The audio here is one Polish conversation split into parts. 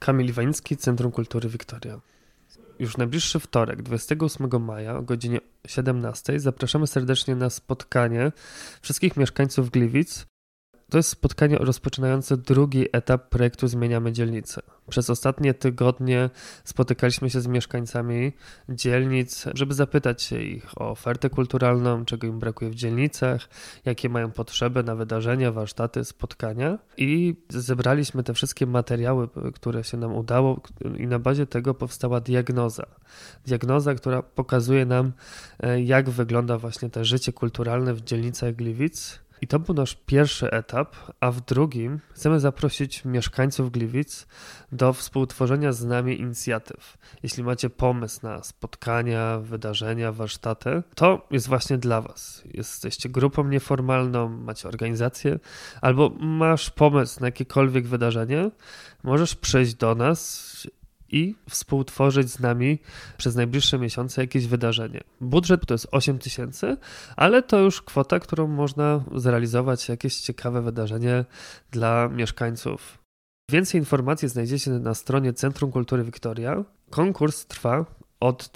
Kamil Iwanicki, Centrum Kultury Wiktoria. Już w najbliższy wtorek, 28 maja o godzinie 17 zapraszamy serdecznie na spotkanie wszystkich mieszkańców Gliwic. To jest spotkanie rozpoczynające drugi etap projektu Zmieniamy Dzielnicę. Przez ostatnie tygodnie spotykaliśmy się z mieszkańcami dzielnic, żeby zapytać się ich o ofertę kulturalną, czego im brakuje w dzielnicach, jakie mają potrzeby na wydarzenia, warsztaty, spotkania. I zebraliśmy te wszystkie materiały, które się nam udało, i na bazie tego powstała diagnoza. Diagnoza, która pokazuje nam, jak wygląda właśnie to życie kulturalne w dzielnicach Gliwic. I to był nasz pierwszy etap, a w drugim chcemy zaprosić mieszkańców Gliwic do współtworzenia z nami inicjatyw. Jeśli macie pomysł na spotkania, wydarzenia, warsztaty, to jest właśnie dla Was. Jesteście grupą nieformalną, macie organizację, albo masz pomysł na jakiekolwiek wydarzenie, możesz przyjść do nas i współtworzyć z nami przez najbliższe miesiące jakieś wydarzenie. Budżet to jest 8 000, ale to już kwota, którą można zrealizować jakieś ciekawe wydarzenie dla mieszkańców. Więcej informacji znajdziecie na stronie Centrum Kultury Wiktoria. Konkurs trwa od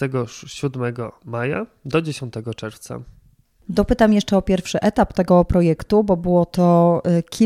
27 maja do 10 czerwca. Dopytam jeszcze o pierwszy etap tego projektu, bo było to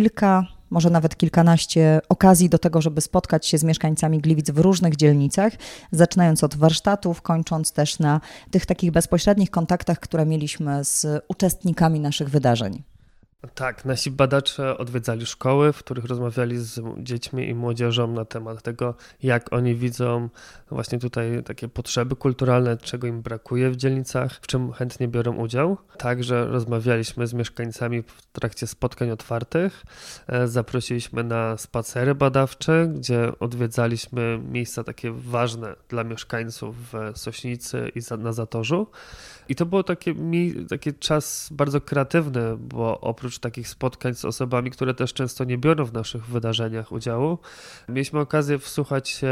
może nawet kilkanaście okazji do tego, żeby spotkać się z mieszkańcami Gliwic w różnych dzielnicach, zaczynając od warsztatów, kończąc też na tych takich bezpośrednich kontaktach, które mieliśmy z uczestnikami naszych wydarzeń. Tak, nasi badacze odwiedzali szkoły, w których rozmawiali z dziećmi i młodzieżą na temat tego, jak oni widzą właśnie tutaj takie potrzeby kulturalne, czego im brakuje w dzielnicach, w czym chętnie biorą udział. Także rozmawialiśmy z mieszkańcami w trakcie spotkań otwartych. Zaprosiliśmy na spacery badawcze, gdzie odwiedzaliśmy miejsca takie ważne dla mieszkańców w Sośnicy i na Zatorzu. I to było taki czas bardzo kreatywny, bo oprócz takich spotkań z osobami, które też często nie biorą w naszych wydarzeniach udziału, mieliśmy okazję wsłuchać się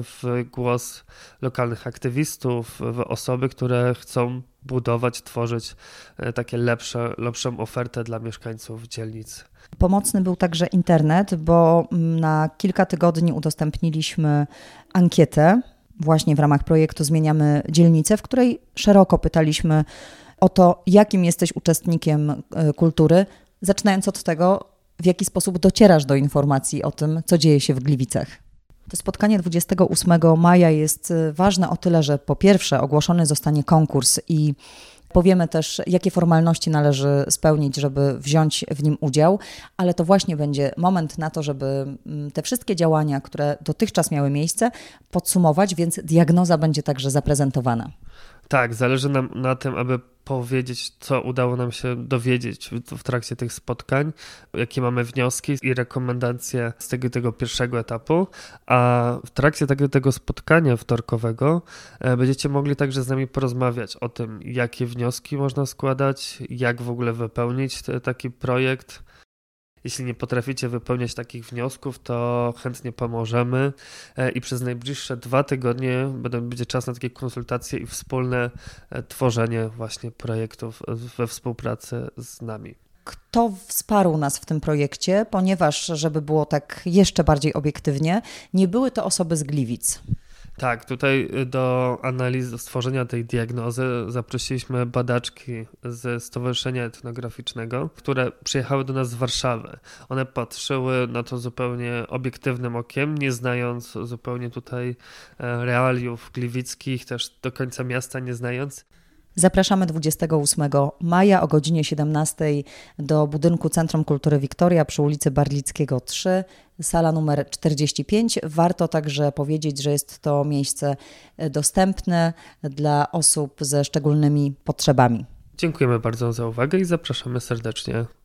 w głos lokalnych aktywistów, w osoby, które chcą budować, tworzyć takie lepszą ofertę dla mieszkańców dzielnic. Pomocny był także internet, bo na kilka tygodni udostępniliśmy ankietę właśnie w ramach projektu Zmieniamy Dzielnicę, w której szeroko pytaliśmy o to, jakim jesteś uczestnikiem kultury, zaczynając od tego, w jaki sposób docierasz do informacji o tym, co dzieje się w Gliwicach. To spotkanie 28 maja jest ważne o tyle, że po pierwsze ogłoszony zostanie konkurs i powiemy też, jakie formalności należy spełnić, żeby wziąć w nim udział, ale to właśnie będzie moment na to, żeby te wszystkie działania, które dotychczas miały miejsce, podsumować, więc diagnoza będzie także zaprezentowana. Tak, zależy nam na tym, aby powiedzieć, co udało nam się dowiedzieć w trakcie tych spotkań, jakie mamy wnioski i rekomendacje z tego pierwszego etapu, a w trakcie tego spotkania wtorkowego będziecie mogli także z nami porozmawiać o tym, jakie wnioski można składać, jak w ogóle wypełnić taki projekt. Jeśli nie potraficie wypełniać takich wniosków, to chętnie pomożemy i przez najbliższe 2 tygodnie będzie czas na takie konsultacje i wspólne tworzenie właśnie projektów we współpracy z nami. Kto wsparł nas w tym projekcie, ponieważ, żeby było tak jeszcze bardziej obiektywnie, nie były to osoby z Gliwic. Tak, tutaj do analizy, stworzenia tej diagnozy zaprosiliśmy badaczki ze Stowarzyszenia Etnograficznego, które przyjechały do nas z Warszawy. One patrzyły na to zupełnie obiektywnym okiem, nie znając zupełnie tutaj realiów gliwickich, też do końca miasta nie znając. Zapraszamy 28 maja o godzinie 17 do budynku Centrum Kultury Wiktoria przy ulicy Barlickiego 3, sala numer 45. Warto także powiedzieć, że jest to miejsce dostępne dla osób ze szczególnymi potrzebami. Dziękujemy bardzo za uwagę i zapraszamy serdecznie.